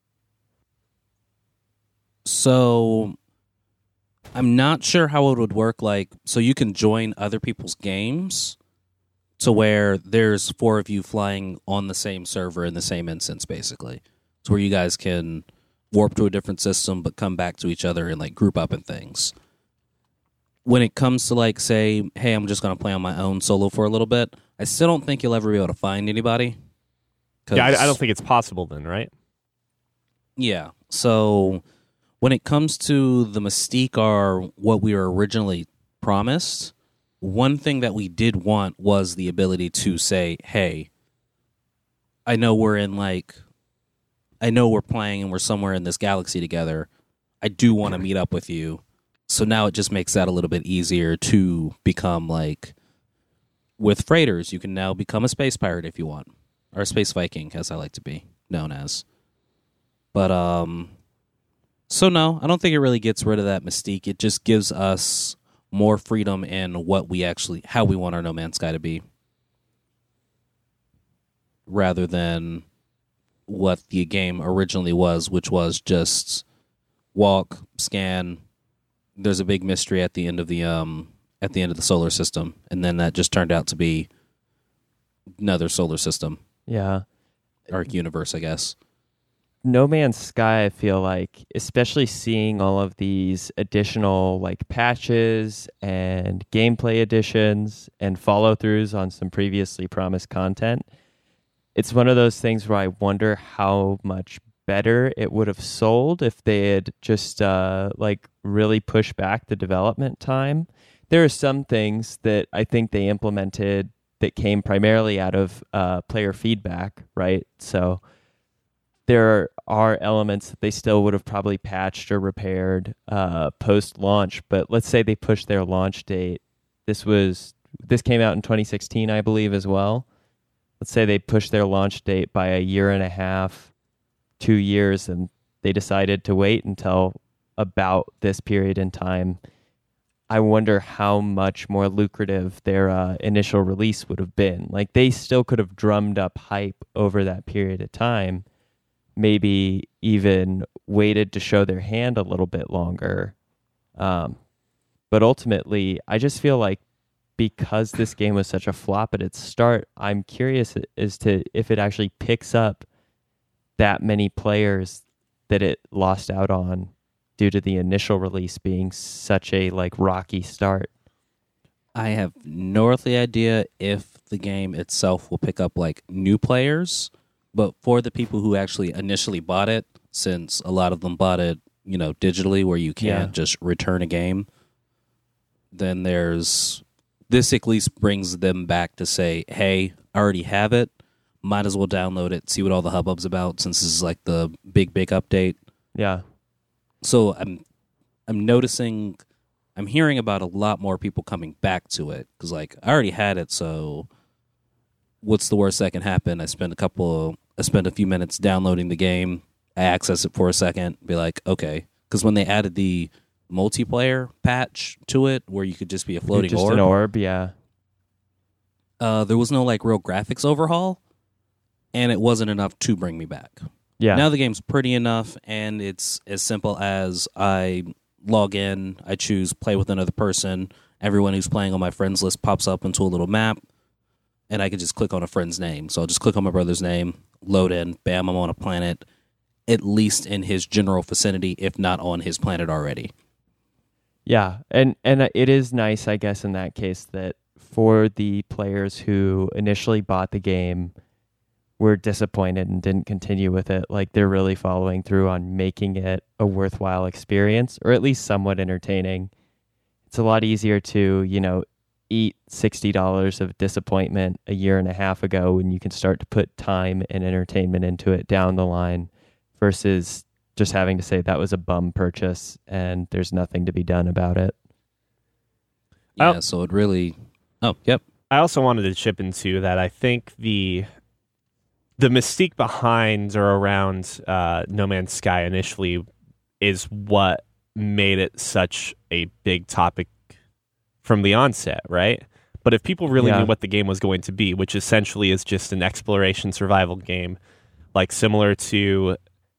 Speaker 2: So I'm not sure how it would work. Like, so you can join other people's games to where there's 4 of you flying on the same server in the same instance, basically. It's where you guys can warp to a different system but come back to each other and like group up and things. When it comes to like, say, hey, I'm just going to play on my own solo for a little bit, I still don't think you'll ever be able to find anybody.
Speaker 3: Yeah, I don't think it's possible then, right?
Speaker 2: Yeah. So when it comes to the mystique or what we were originally promised, one thing that we did want was the ability to say, hey, I know we're playing and we're somewhere in this galaxy together. I do want to meet up with you. So now it just makes that a little bit easier to become like, with freighters, you can now become a space pirate if you want, or a space Viking, as I like to be known as. But, so no, I don't think it really gets rid of that mystique. It just gives us more freedom in how we want our No Man's Sky to be, rather than what the game originally was, which was just walk, scan. There's a big mystery at the end of the solar system, and then that just turned out to be another solar system.
Speaker 1: Yeah.
Speaker 2: Or universe, I guess.
Speaker 1: No Man's Sky, I feel like, especially seeing all of these additional like patches and gameplay additions and follow-throughs on some previously promised content, it's one of those things where I wonder how much better it would have sold if they had just like really pushed back the development time. There are some things that I think they implemented that came primarily out of player feedback, right? So there are elements that they still would have probably patched or repaired post-launch. But let's say they pushed their launch date. This came out in 2016, I believe, as well. Let's say they pushed their launch date by a year and a half, 2 years, and they decided to wait until about this period in time. I wonder how much more lucrative their initial release would have been. Like, they still could have drummed up hype over that period of time, maybe even waited to show their hand a little bit longer. But ultimately, I just feel like because this game was such a flop at its start, I'm curious as to if it actually picks up that many players that it lost out on due to the initial release being such a rocky start.
Speaker 2: I have no earthly idea if the game itself will pick up new players, but for the people who actually initially bought it, since a lot of them bought it, digitally where you can't just return a game, then this at least brings them back to say, hey, I already have it. Might as well download it, see what all the hubbub's about, since this is the big update.
Speaker 1: Yeah.
Speaker 2: So I'm noticing, I'm hearing about a lot more people coming back to it because I already had it. So what's the worst that can happen? I spend a few minutes downloading the game. I access it for a second, be like, okay. Because when they added the multiplayer patch to it, where you could just be a floating orb,
Speaker 1: an orb, yeah.
Speaker 2: There was no real graphics overhaul, and it wasn't enough to bring me back.
Speaker 1: Yeah.
Speaker 2: Now the game's pretty enough, and it's as simple as I log in, I choose play with another person. Everyone who's playing on my friends list pops up into a little map, and I can just click on a friend's name. So I'll just click on my brother's name, load in, bam, I'm on a planet, at least in his general vicinity, if not on his planet already.
Speaker 1: Yeah, and it is nice, I guess, in that case, that for the players who initially bought the game, were disappointed and didn't continue with it, they're really following through on making it a worthwhile experience, or at least somewhat entertaining. It's a lot easier to, eat $60 of disappointment a year and a half ago when you can start to put time and entertainment into it down the line versus just having to say that was a bum purchase and there's nothing to be done about it.
Speaker 2: Yeah, so it really... Oh, yep.
Speaker 3: I also wanted to chip into that. I think the mystique behind or around No Man's Sky initially is what made it such a big topic from the onset, right? But if people really knew what the game was going to be, which essentially is just an exploration survival game, similar to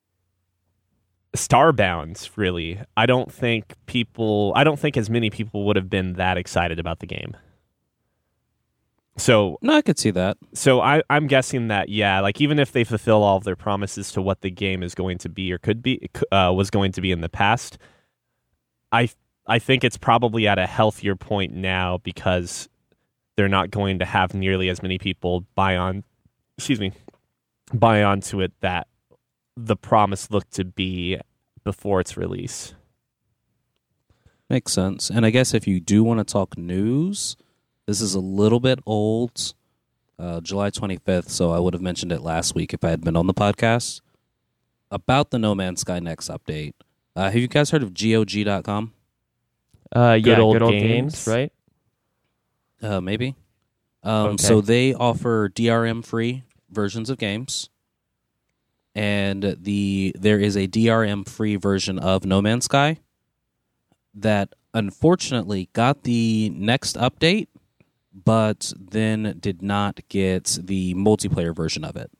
Speaker 3: Starbound, really, I don't think as many people would have been that excited about the game. So
Speaker 2: no, I could see that.
Speaker 3: So I'm guessing that even if they fulfill all of their promises to what the game is going to be or was going to be in the past, I think it's probably at a healthier point now because they're not going to have nearly as many people buy onto it that the promise looked to be before its release.
Speaker 2: Makes sense. And I guess if you do want to talk news, this is a little bit old, July 25th, so I would have mentioned it last week if I had been on the podcast, about the No Man's Sky Next update. Have you guys heard of GOG.com?
Speaker 1: Good old games, right?
Speaker 2: Maybe.
Speaker 1: Okay.
Speaker 2: So they offer DRM-free versions of games, and there is a DRM-free version of No Man's Sky that unfortunately got the next update, but then did not get the multiplayer version of it.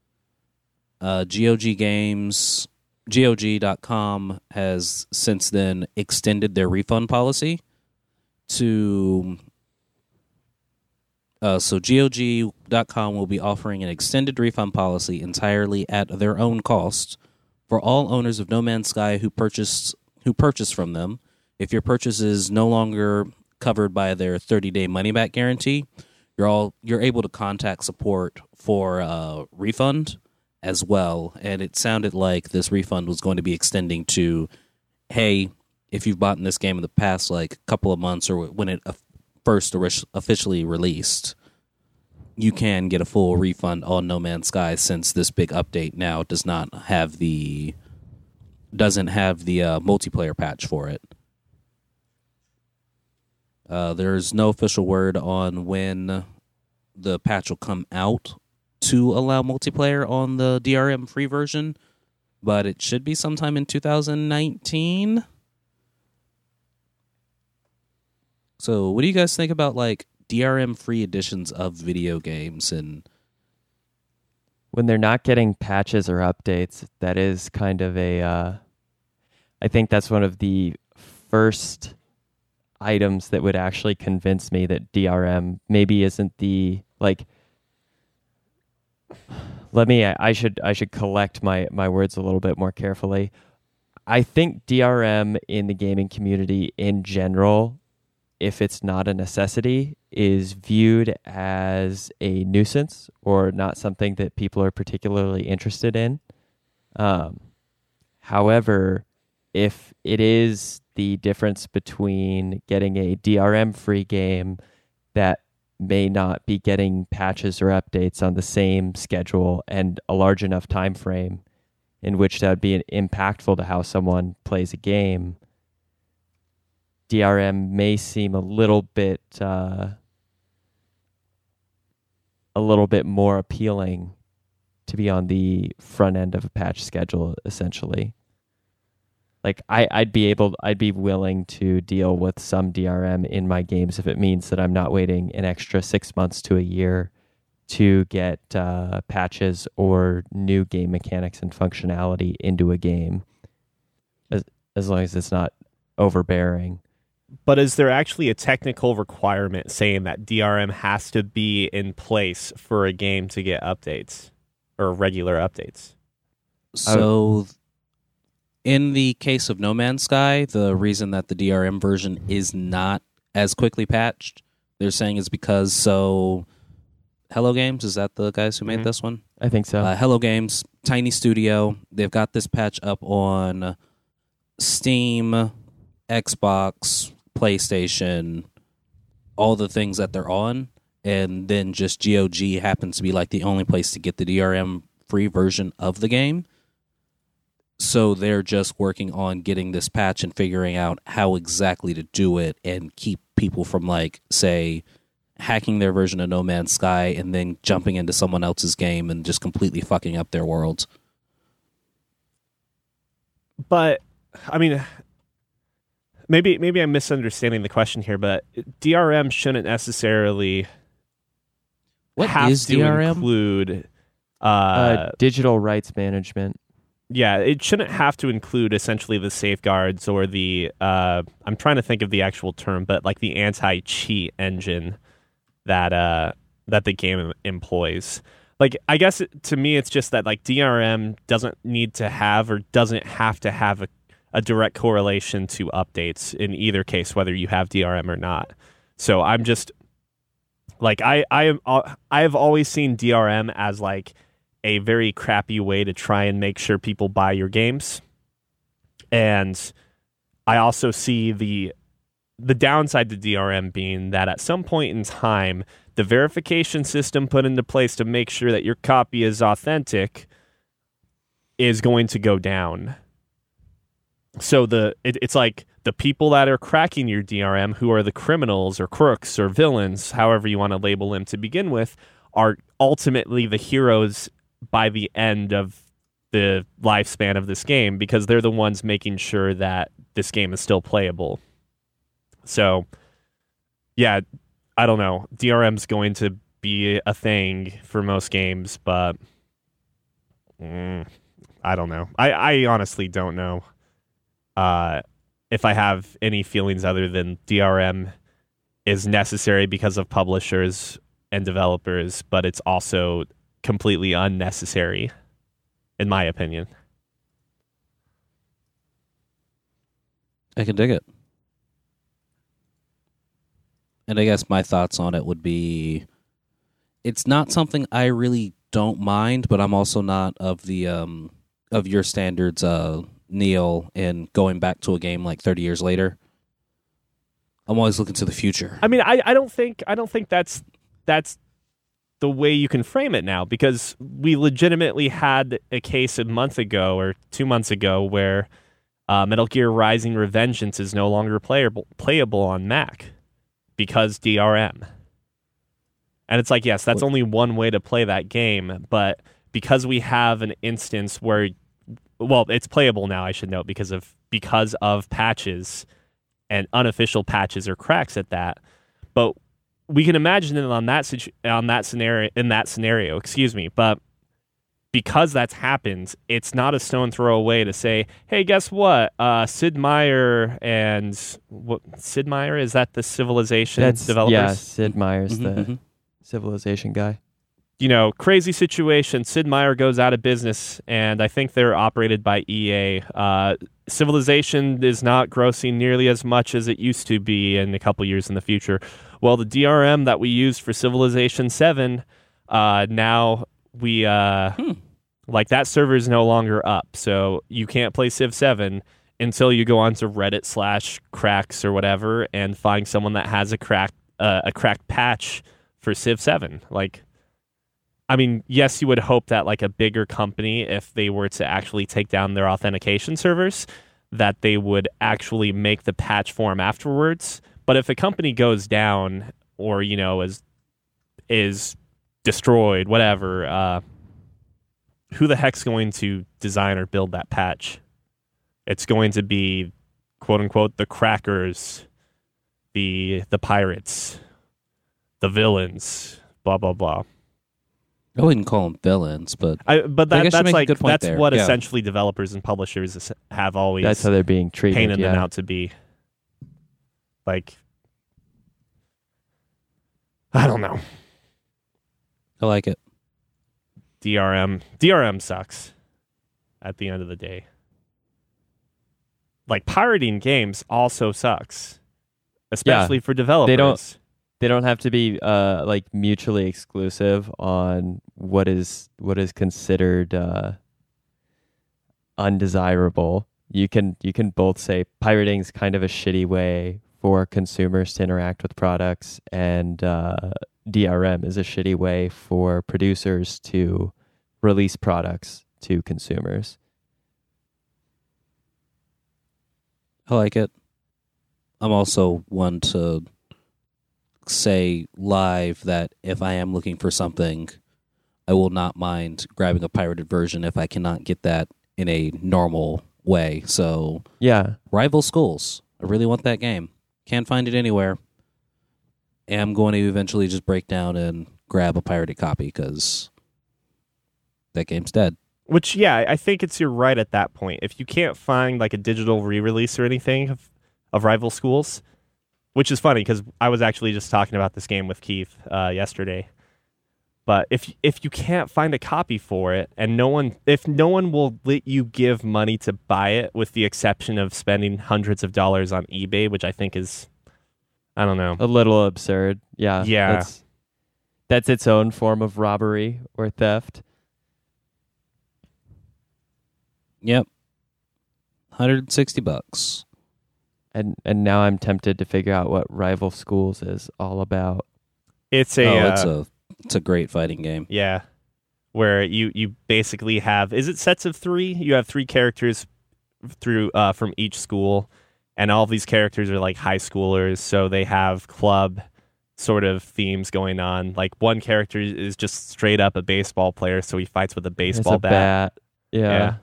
Speaker 2: GOG.com has since then extended their refund policy to... So GOG.com will be offering an extended refund policy entirely at their own cost for all owners of No Man's Sky who purchase from them. If your purchase is no longer covered by their 30-day money-back guarantee, you're able to contact support for a refund as well. And it sounded like this refund was going to be extending to, hey, if you've bought in this game in the past couple of months or when it first officially released, you can get a full refund on No Man's Sky, since this big update now doesn't have the multiplayer patch for it. There's no official word on when the patch will come out to allow multiplayer on the DRM free version, but it should be sometime in 2019. So what do you guys think about like DRM free editions of video games? And
Speaker 1: when they're not getting patches or updates, that is kind of I think that's one of the first items that would actually convince me that DRM maybe isn't the like. I should collect my words a little bit more carefully. I think DRM in the gaming community in general, if it's not a necessity, is viewed as a nuisance or not something that people are particularly interested in. However, if it is the difference between getting a DRM-free game that may not be getting patches or updates on the same schedule and a large enough time frame in which that would be impactful to how someone plays a game, DRM may seem a little bit more appealing to be on the front end of a patch schedule, essentially. Like I'd be willing to deal with some DRM in my games if it means that I'm not waiting an extra 6 months to a year to get patches or new game mechanics and functionality into a game, as long as it's not overbearing.
Speaker 3: But is there actually a technical requirement saying that DRM has to be in place for a game to get updates or regular updates?
Speaker 2: So in the case of No Man's Sky, the reason that the DRM version is not as quickly patched, they're saying is because Hello Games, is that the guys who made this one?
Speaker 1: I think so.
Speaker 2: Hello Games, tiny studio. They've got this patch up on Steam, Xbox, PlayStation, all the things that they're on, and then just GOG happens to be like the only place to get the DRM free version of the game. So they're just working on getting this patch and figuring out how exactly to do it and keep people from, like, say, hacking their version of No Man's Sky and then jumping into someone else's game and just completely fucking up their worlds.
Speaker 3: But, I mean, maybe I'm misunderstanding the question here, but DRM shouldn't necessarily have to
Speaker 2: DRM?
Speaker 3: include
Speaker 1: digital rights management.
Speaker 3: Yeah, it shouldn't have to include essentially the safeguards or the I'm trying to think of the actual term, but like the anti-cheat engine that the game employs. Like, I guess to me it's just that like DRM doesn't need to have or doesn't have to have a direct correlation to updates in either case, whether you have DRM or not. So I'm just like I have always seen DRM as like a very crappy way to try and make sure people buy your games. And I also see the downside to DRM being that at some point in time, the verification system put into place to make sure that your copy is authentic is going to go down. So it's like the people that are cracking your DRM, who are the criminals or crooks or villains, however you want to label them to begin with, are ultimately the heroes by the end of the lifespan of this game, because they're the ones making sure that this game is still playable. So, yeah, I don't know. DRM's going to be a thing for most games, but I don't know. I honestly don't know if I have any feelings other than DRM is necessary because of publishers and developers, but it's also completely unnecessary, in my opinion.
Speaker 2: I can dig it. And I guess my thoughts on it would be, it's not something I really don't mind, but I'm also not of the of your standards, Neil, in going back to a game like 30 years later. I'm always looking to the future.
Speaker 3: I mean, I don't think that's the way you can frame it now, because we legitimately had a case a month ago or 2 months ago where Metal Gear Rising: Revengeance is no longer playable on Mac because DRM. And it's like, yes, that's only one way to play that game, but because we have an instance where, well, it's playable now, I should note, because of patches and unofficial patches or cracks at that. But we can imagine it in that scenario, but because that's happened, it's not a stone throw away to say, hey, guess what? Sid Meier is that the Civilization developers?
Speaker 1: Yeah, Sid Meier's the Civilization guy.
Speaker 3: Crazy situation. Sid Meier goes out of business, and I think they're operated by EA. Civilization is not grossing nearly as much as it used to be in a couple years in the future. Well, the DRM that we used for Civilization 7, now we like that server is no longer up, so you can't play Civ 7 until you go onto Reddit /cracks or whatever and find someone that has a cracked patch for Civ 7. I mean, yes, you would hope that like a bigger company, if they were to actually take down their authentication servers, that they would actually make the patch form afterwards. But if a company goes down or, is destroyed, whatever, who the heck's going to design or build that patch? It's going to be, quote unquote, the crackers, the pirates, the villains, blah, blah, blah.
Speaker 2: I wouldn't call them villains, but
Speaker 3: that's what essentially developers and publishers have always.
Speaker 1: That's how they're being treated.
Speaker 3: Painted them out to be. I don't know.
Speaker 2: I like it.
Speaker 3: DRM sucks. At the end of the day, pirating games also sucks, especially for developers.
Speaker 1: They don't have to be mutually exclusive on what is considered undesirable. You can both say pirating's kind of a shitty way for consumers to interact with products, and DRM is a shitty way for producers to release products to consumers.
Speaker 2: I like it. I'm also one to say live that if I am looking for something, I will not mind grabbing a pirated version if I cannot get that in a normal way. So
Speaker 1: yeah,
Speaker 2: Rival Schools. I really want that game. Can't find it anywhere. Am going to eventually just break down and grab a pirated copy because that game's dead.
Speaker 3: Which, yeah, I think you're right at that point. If you can't find a digital re-release or anything of Rival Schools, which is funny because I was actually just talking about this game with Keith yesterday. But if you can't find a copy for it, and if no one will let you give money to buy it, with the exception of spending hundreds of dollars on eBay, which I think is, I don't know,
Speaker 1: a little absurd. Yeah,
Speaker 3: yeah,
Speaker 1: that's its own form of robbery or theft.
Speaker 2: Yep, $160.
Speaker 1: And now I'm tempted to figure out what Rival Schools is all about.
Speaker 3: It's
Speaker 2: a great fighting game.
Speaker 3: Yeah, where you basically have, is it sets of 3? You have 3 characters from each school, and all of these characters are high schoolers, so they have club sort of themes going on. One character is just straight up a baseball player, so he fights with a baseball bat.
Speaker 1: Yeah.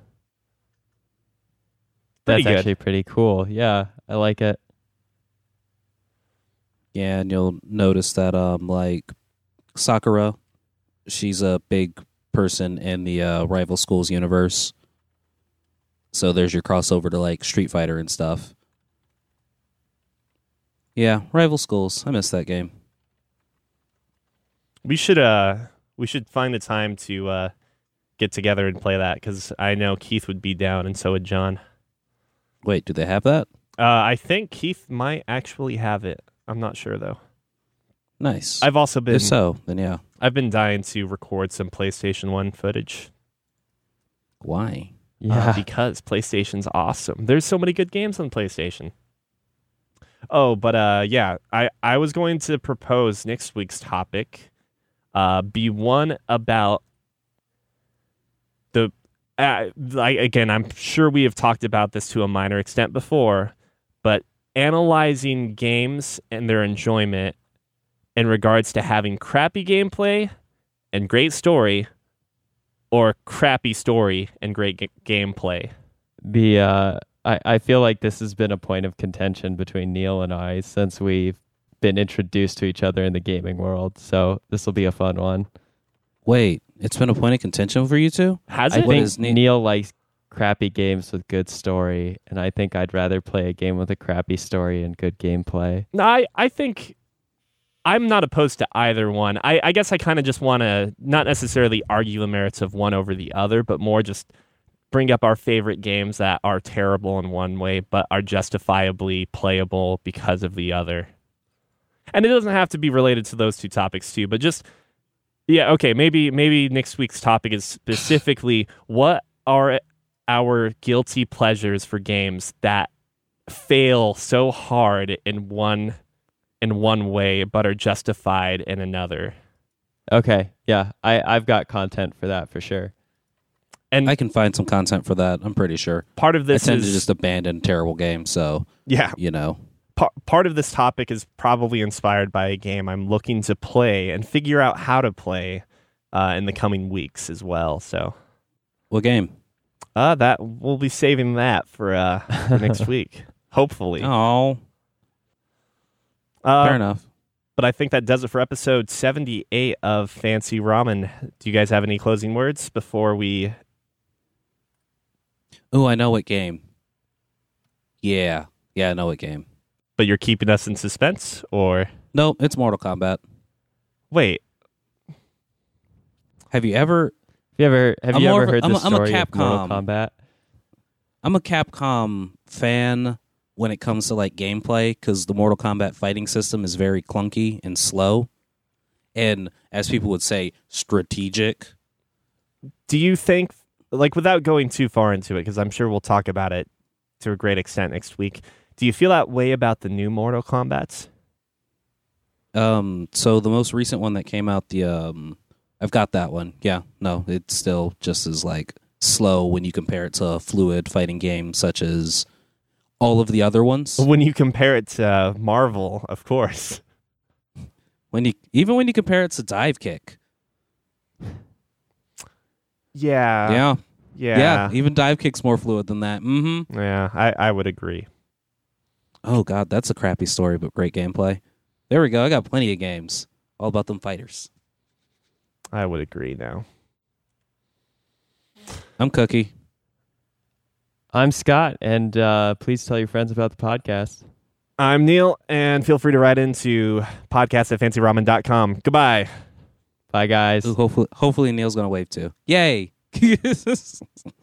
Speaker 1: That's actually pretty cool. Yeah, I like it.
Speaker 2: Yeah, and you'll notice that Sakura, she's a big person in the Rival Schools universe. So there's your crossover to Street Fighter and stuff. Yeah, Rival Schools. I miss that game.
Speaker 3: We should find a time to get together and play that, because I know Keith would be down, and so would John.
Speaker 2: Wait, do they have that?
Speaker 3: I think Keith might actually have it. I'm not sure, though.
Speaker 2: Nice.
Speaker 3: I've also been...
Speaker 2: If so, then yeah.
Speaker 3: I've been dying to record some PlayStation 1 footage.
Speaker 2: Why?
Speaker 1: Yeah.
Speaker 3: Because PlayStation's awesome. There's so many good games on PlayStation. Oh, but yeah, I was going to propose next week's topic. be one about the again, I'm sure we have talked about this to a minor extent before, but analyzing games and their enjoyment in regards to having crappy gameplay and great story, or crappy story and great gameplay.
Speaker 1: I feel like this has been a point of contention between Neil and I since we've been introduced to each other in the gaming world. So this will be a fun one.
Speaker 2: Wait, it's been a point of contention for you two?
Speaker 3: Has it?
Speaker 1: I think Neil likes crappy games with good story, and I think I'd rather play a game with a crappy story and good gameplay.
Speaker 3: No, I think I'm not opposed to either one. I guess I kind of just want to not necessarily argue the merits of one over the other, but more just bring up our favorite games that are terrible in one way, but are justifiably playable because of the other. And it doesn't have to be related to those two topics too, but just, yeah, okay, maybe next week's topic is specifically what are our guilty pleasures for games that fail so hard in one way, but are justified in another.
Speaker 1: Okay, yeah, I've got content for that for sure.
Speaker 2: And I can find some content for that, I'm pretty sure.
Speaker 3: Part of this
Speaker 2: I tend to just abandon terrible games, so,
Speaker 3: yeah,
Speaker 2: you know.
Speaker 3: Part of this topic is probably inspired by a game I'm looking to play and figure out how to play in the coming weeks as well. So,
Speaker 2: what game?
Speaker 3: That we'll be saving that for next week, hopefully.
Speaker 2: Oh, fair enough.
Speaker 3: But I think that does it for episode 78 of Fancy Ramen. Do you guys have any closing words before we?
Speaker 2: Oh, I know what game. Yeah, I know what game.
Speaker 3: But you're keeping us in suspense, or?
Speaker 2: No, it's Mortal Kombat.
Speaker 3: Wait.
Speaker 2: Have you ever
Speaker 1: heard the story
Speaker 2: I'm a
Speaker 1: of Mortal
Speaker 2: Capcom.
Speaker 1: Kombat?
Speaker 2: I'm a Capcom fan when it comes to like gameplay, because the Mortal Kombat fighting system is very clunky and slow, and as people would say, strategic.
Speaker 3: Do you think, like, without going too far into it, because I'm sure we'll talk about it to a great extent next week, do you feel that way about the new Mortal Kombats?
Speaker 2: So the most recent one that came out, I've got that one. Yeah, no, it's still just as like slow when you compare it to a fluid fighting game such as all of the other ones.
Speaker 3: When you compare it to Marvel, of course.
Speaker 2: When you compare it to Dive Kick.
Speaker 3: Yeah.
Speaker 2: Even Dive Kick's more fluid than that. Mm-hmm.
Speaker 3: Yeah, I would agree.
Speaker 2: Oh, God, that's a crappy story, but great gameplay. There we go. I got plenty of games. All about them fighters.
Speaker 3: I would agree now.
Speaker 2: I'm Cookie.
Speaker 1: I'm Scott, and please tell your friends about the podcast.
Speaker 3: I'm Neil, and feel free to write into podcast@fancyramen.com. Goodbye.
Speaker 1: Bye, guys.
Speaker 2: Ooh, hopefully Neil's going to wave too. Yay!